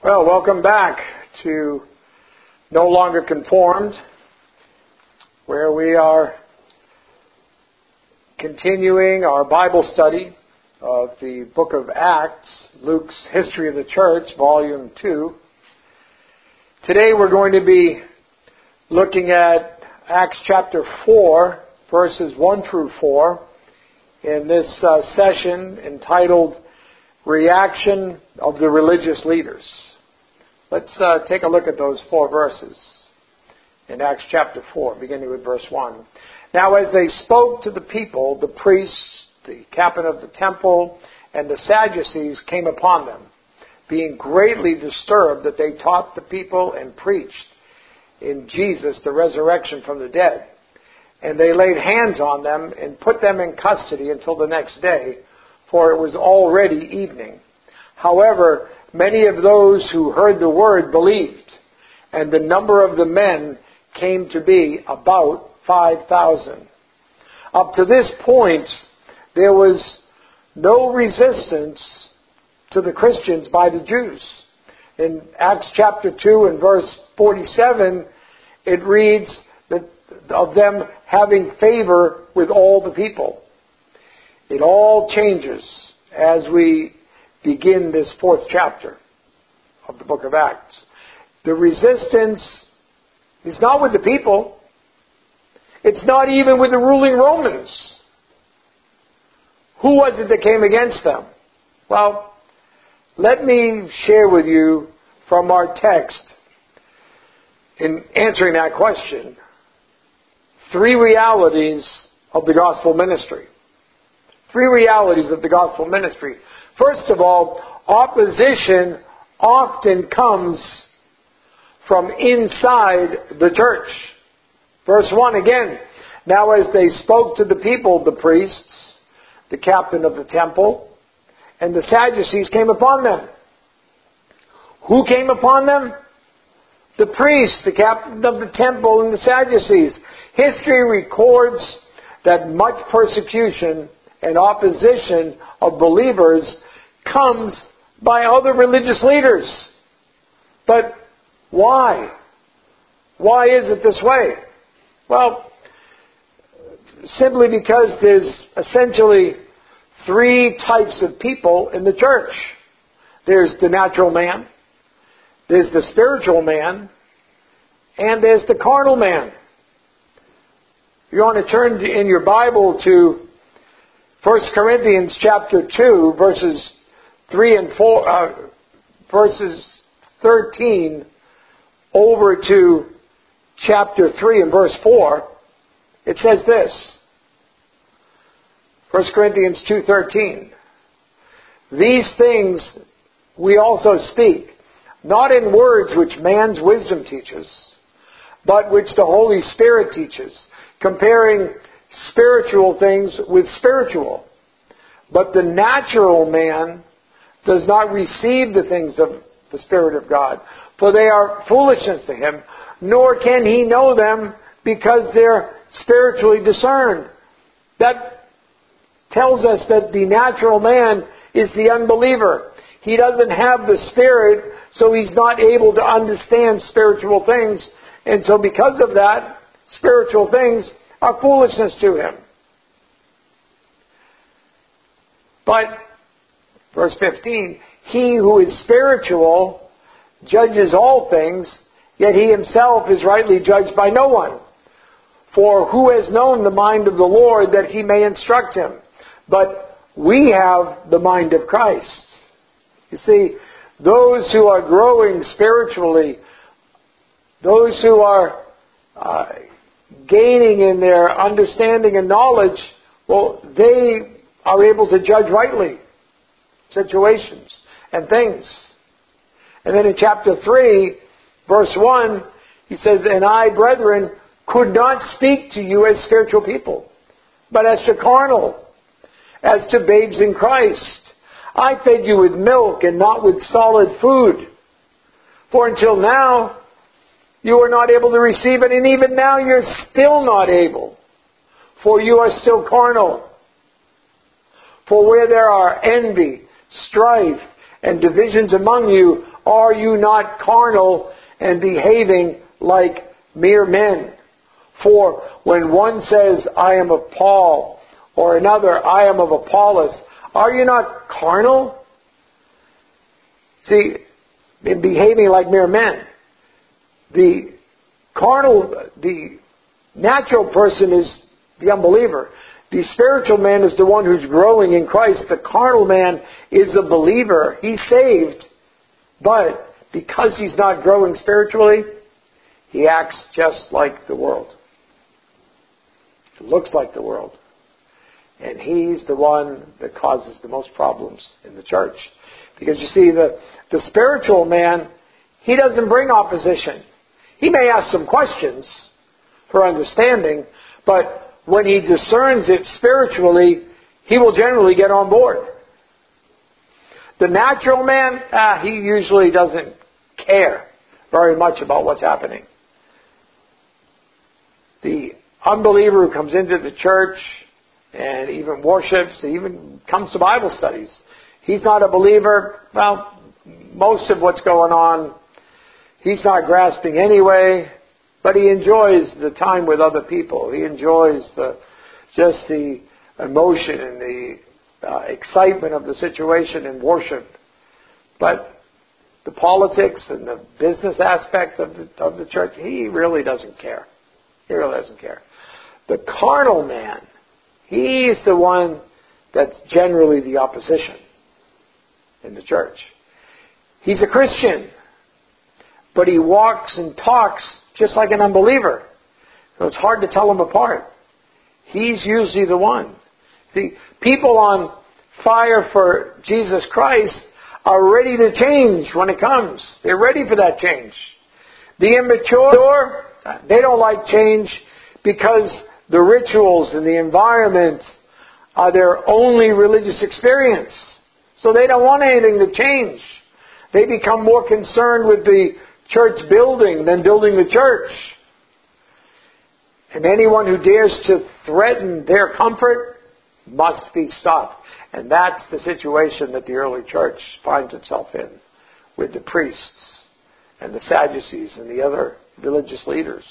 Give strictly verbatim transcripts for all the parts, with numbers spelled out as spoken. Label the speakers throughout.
Speaker 1: Well, welcome back to No Longer Conformed, where we are continuing our Bible study of the book of Acts, Luke's History of the Church, Volume two. Today we're going to be looking at Acts chapter four, verses one through four, in this uh, session entitled Reaction of the Religious Leaders. Let's uh, take a look at those four verses in Acts chapter four, beginning with verse one. Now as they spoke to the people, the priests, the captain of the temple, and the Sadducees came upon them, being greatly disturbed that they taught the people and preached in Jesus the resurrection from the dead. And they laid hands on them and put them in custody until the next day, for it was already evening. However, many of those who heard the word believed, and the number of the men came to be about five thousand. Up to this point, there was no resistance to the Christians by the Jews. In Acts chapter two and verse forty-seven, it reads that of them having favor with all the people. It all changes as we begin this fourth chapter of the book of Acts. The resistance is not with the people. It's not even with the ruling Romans. Who was it that came against them? Well, let me share with you from our text, in answering that question, three realities of the gospel ministry. Three realities of the gospel ministry. First of all, opposition often comes from inside the church. Verse one again. Now as they spoke to the people, the priests, the captain of the temple, and the Sadducees came upon them. Who came upon them? The priests, the captain of the temple, and the Sadducees. History records that much persecution and opposition of believers comes by other religious leaders. But why? Why is it this way? Well, simply because there's essentially three types of people in the church. There's the natural man, there's the spiritual man, and there's the carnal man. You want to turn in your Bible to First Corinthians chapter two, verses three and four, uh, verses thirteen, over to chapter three and verse four. It says this. First Corinthians two thirteen. These things we also speak, not in words which man's wisdom teaches, but which the Holy Spirit teaches, comparing spiritual things with spiritual. But the natural man does not receive the things of the Spirit of God, for they are foolishness to him, nor can he know them because they're spiritually discerned. That tells us that the natural man is the unbeliever. He doesn't have the Spirit, so he's not able to understand spiritual things. And so because of that, spiritual things are foolishness to him. But, verse fifteen, he who is spiritual judges all things, yet he himself is rightly judged by no one. For who has known the mind of the Lord that he may instruct him? But we have the mind of Christ. You see, those who are growing spiritually, those who are uh, gaining in their understanding and knowledge, well, they are able to judge rightly situations and things. And then in chapter three, verse one, he says, And I, brethren, could not speak to you as spiritual people, but as to carnal, as to babes in Christ. I fed you with milk and not with solid food. For until now, you were not able to receive it, and even now you're still not able, for you are still carnal. For where there are envy, strife, and divisions among you? Are you not carnal and behaving like mere men? For when one says, I am of Paul, or another, I am of Apollos, are you not carnal? See, in behaving like mere men. The carnal, the natural person is the unbeliever. The spiritual man is the one who's growing in Christ. The carnal man is a believer. He's saved. But because he's not growing spiritually, he acts just like the world. He looks like the world. And he's the one that causes the most problems in the church. Because you see, the, the spiritual man, he doesn't bring opposition. He may ask some questions for understanding, but when he discerns it spiritually, he will generally get on board. The natural man, ah, he usually doesn't care very much about what's happening. The unbeliever who comes into the church and even worships, even comes to Bible studies, he's not a believer. Well, most of what's going on, he's not grasping anyway, but he enjoys the time with other people. He enjoys the just the emotion and the uh, excitement of the situation in worship. But the politics and the business aspect of the, of the church, he really doesn't care. He really doesn't care. The carnal man, he's the one that's generally the opposition in the church. He's a Christian, but he walks and talks just like an unbeliever. So it's hard to tell them apart. He's usually the one. See, people on fire for Jesus Christ are ready to change when it comes. They're ready for that change. The immature, they don't like change because the rituals and the environment are their only religious experience. So they don't want anything to change. They become more concerned with the church building than building the church. And anyone who dares to threaten their comfort must be stopped. And that's the situation that the early church finds itself in with the priests and the Sadducees and the other religious leaders.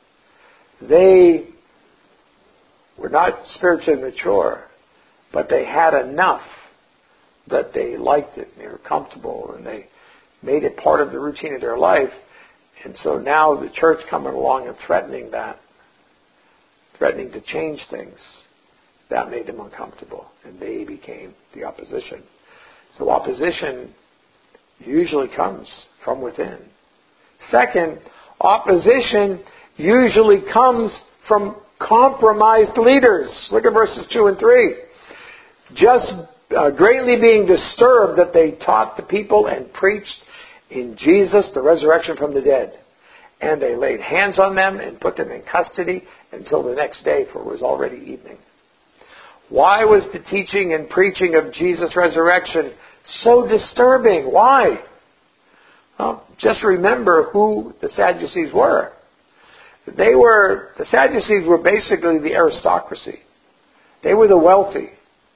Speaker 1: They were not spiritually mature, but they had enough that they liked it and they were comfortable and they made it part of the routine of their life. And so now the church coming along and threatening that, threatening to change things, that made them uncomfortable. And they became the opposition. So opposition usually comes from within. Second, opposition usually comes from compromised leaders. Look at verses two and three. Just uh, greatly being disturbed that they taught the people and preached in Jesus the resurrection from the dead. And they laid hands on them and put them in custody until the next day, for it was already evening. Why was the teaching and preaching of Jesus' resurrection so disturbing? Why? Well, just remember who the Sadducees were. They were, the Sadducees were basically the aristocracy. They were the wealthy.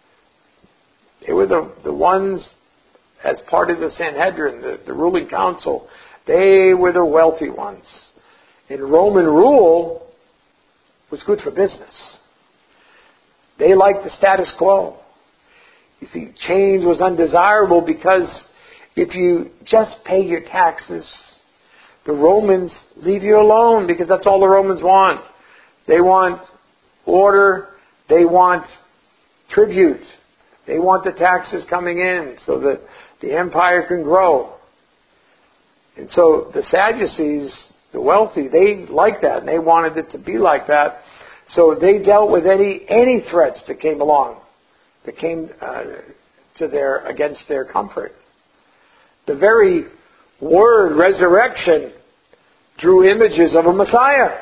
Speaker 1: They were the, the ones, as part of the Sanhedrin, the, the ruling council, they were the wealthy ones. And Roman rule was good for business. They liked the status quo. You see, change was undesirable because if you just pay your taxes, the Romans leave you alone because that's all the Romans want. They want order. They want tribute. They want the taxes coming in so that the empire can grow. And so the Sadducees, the wealthy, they liked that and they wanted it to be like that. So they dealt with any any threats that came along, that came uh, to their against their comfort. The very word resurrection drew images of a Messiah.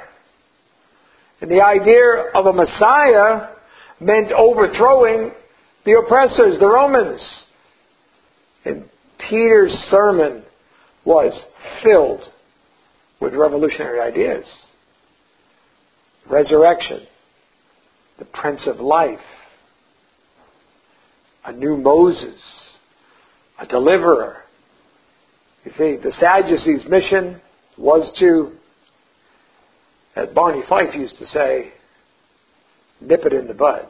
Speaker 1: And the idea of a Messiah meant overthrowing the oppressors, the Romans. And Peter's sermon was filled with revolutionary ideas. Resurrection, the Prince of Life, a new Moses, a deliverer. You see, the Sadducees' mission was to, as Barney Fife used to say, nip it in the bud.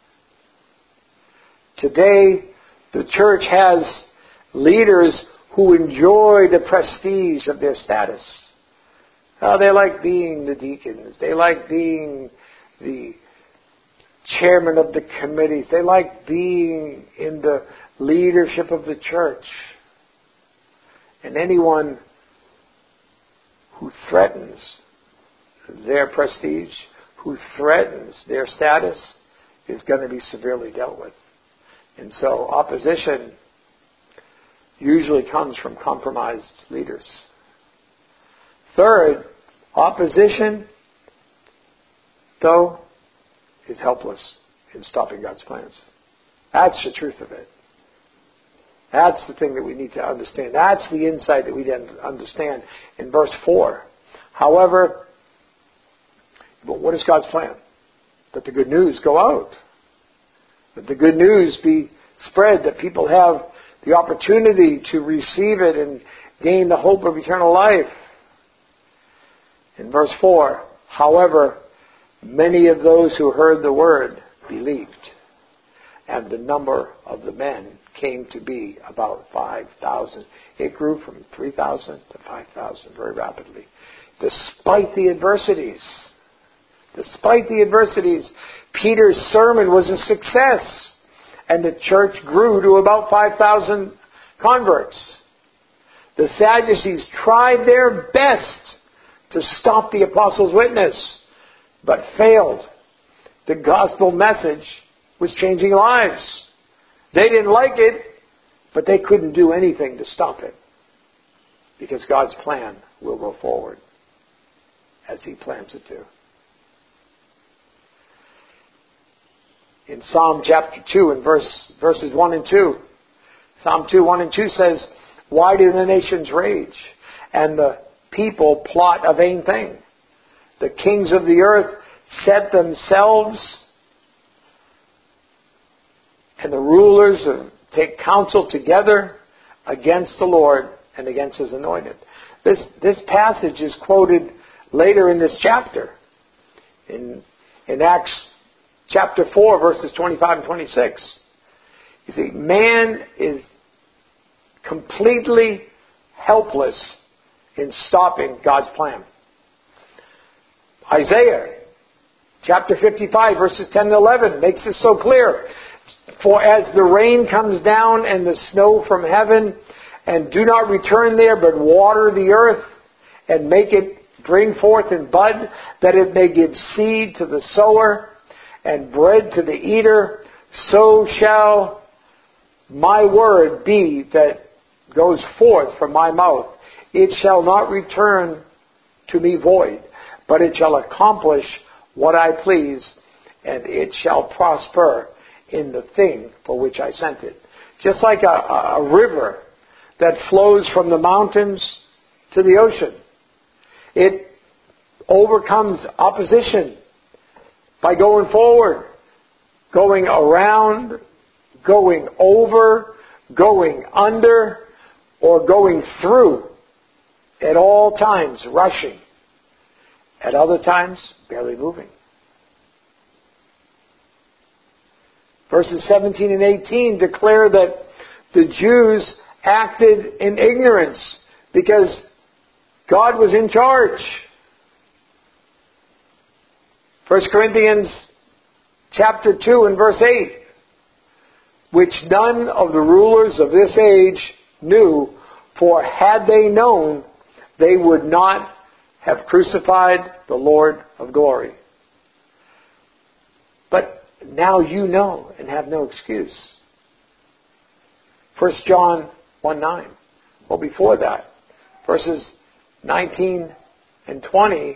Speaker 1: Today, the church has leaders who enjoy the prestige of their status. Oh, they like being the deacons. They like being the chairman of the committees. They like being in the leadership of the church. And anyone who threatens their prestige, who threatens their status, is going to be severely dealt with. And so opposition usually comes from compromised leaders. Third, opposition, though, is helpless in stopping God's plans. That's the truth of it. That's the thing that we need to understand. That's the insight that we didn't understand in verse four. However, but what is God's plan? That the good news go out. That the good news be spread. That people have the opportunity to receive it and gain the hope of eternal life. In verse four, however, many of those who heard the word believed, and the number of the men came to be about five thousand. It grew from three thousand to five thousand very rapidly. Despite the adversities, despite the adversities, Peter's sermon was a success, and the church grew to about five thousand converts. The Sadducees tried their best to stop the apostles' witness, but failed. The gospel message was changing lives. They didn't like it, but they couldn't do anything to stop it, because God's plan will go forward as He plans it to. In Psalm chapter two and verse, verses one and two, Psalm two, one and two says, "Why do the nations rage, and the people plot a vain thing? The kings of the earth set themselves, and the rulers take counsel together against the Lord and against His anointed." This, this passage is quoted later in this chapter. In, in Acts chapter four, verses twenty-five and twenty-six. You see, man is completely helpless in stopping God's plan. Isaiah chapter fifty-five, verses ten and eleven makes this so clear. "For as the rain comes down and the snow from heaven, and do not return there, but water the earth, and make it bring forth and bud, that it may give seed to the sower, and bread to the eater, so shall my word be that goes forth from my mouth. It shall not return to me void, but it shall accomplish what I please, and it shall prosper in the thing for which I sent it." Just like a, a river that flows from the mountains to the ocean. It overcomes opposition by going forward, going around, going over, going under, or going through. At all times, rushing. At other times, barely moving. Verses seventeen and eighteen declare that the Jews acted in ignorance because God was in charge. First Corinthians chapter two and verse eight. "Which none of the rulers of this age knew, for had they known, they would not have crucified the Lord of glory. But now you know and have no excuse." First John one nine. Well, before that, verses nineteen and twenty.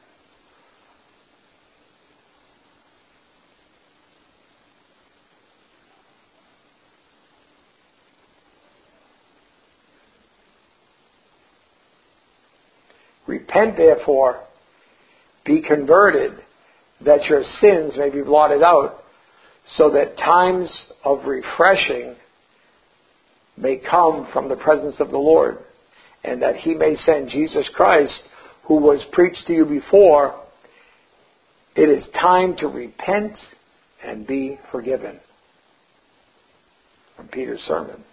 Speaker 1: "Repent therefore, be converted, that your sins may be blotted out, so that times of refreshing may come from the presence of the Lord, and that he may send Jesus Christ, who was preached to you before. It is time to repent and be forgiven. From Peter's sermon.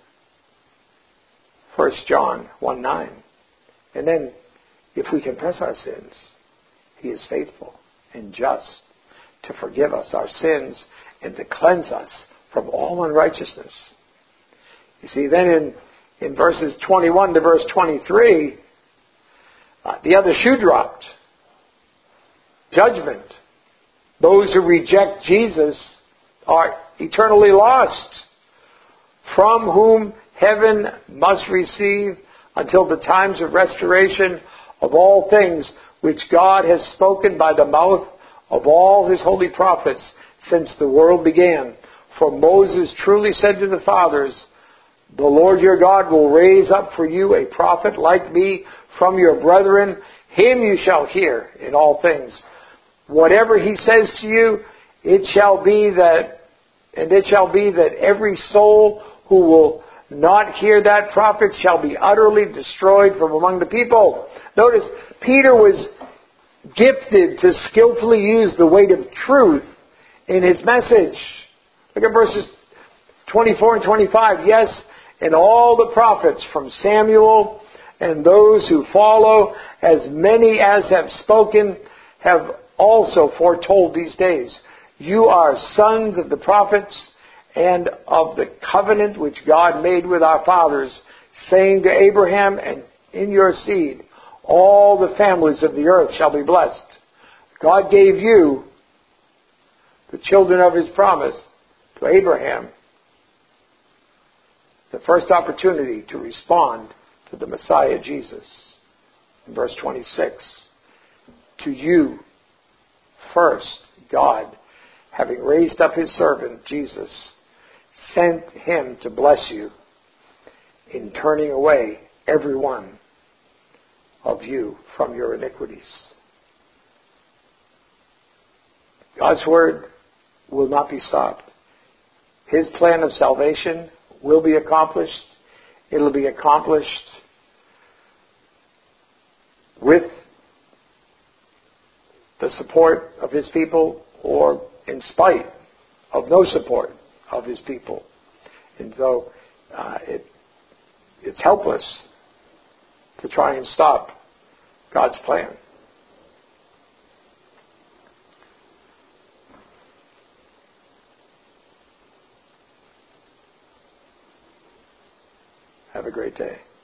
Speaker 1: First John one nine. And then, if we confess our sins, he is faithful and just to forgive us our sins and to cleanse us from all unrighteousness. You see, then in, in verses twenty-one to verse twenty-three, uh, the other shoe dropped. Judgment. Those who reject Jesus are eternally lost, from whom heaven must receive until the times of restoration of all things which God has spoken by the mouth of all his holy prophets since the world began. For Moses truly said to the fathers, the Lord your God will raise up for you a prophet like me from your brethren. Him you shall hear in all things. Whatever he says to you, it shall be that, and it shall be that every soul who will not hear that prophet shall be utterly destroyed from among the people. Notice, Peter was gifted to skillfully use the weight of truth in his message. Look at verses twenty-four and twenty-five. Yes, and all the prophets from Samuel and those who follow, as many as have spoken, have also foretold these days. You are sons of the prophets and of the covenant which God made with our fathers, saying to Abraham, and in your seed all the families of the earth shall be blessed. God gave you, the children of his promise, to Abraham, the first opportunity to respond to the Messiah Jesus. In verse twenty-six, to you first, God, having raised up his servant Jesus, sent him to bless you in turning away every one of you from your iniquities. God's word will not be stopped. His plan of salvation will be accomplished. It'll be accomplished with the support of his people or in spite of no support of his people. And so uh, it, it's helpless to try and stop God's plan. Have a great day.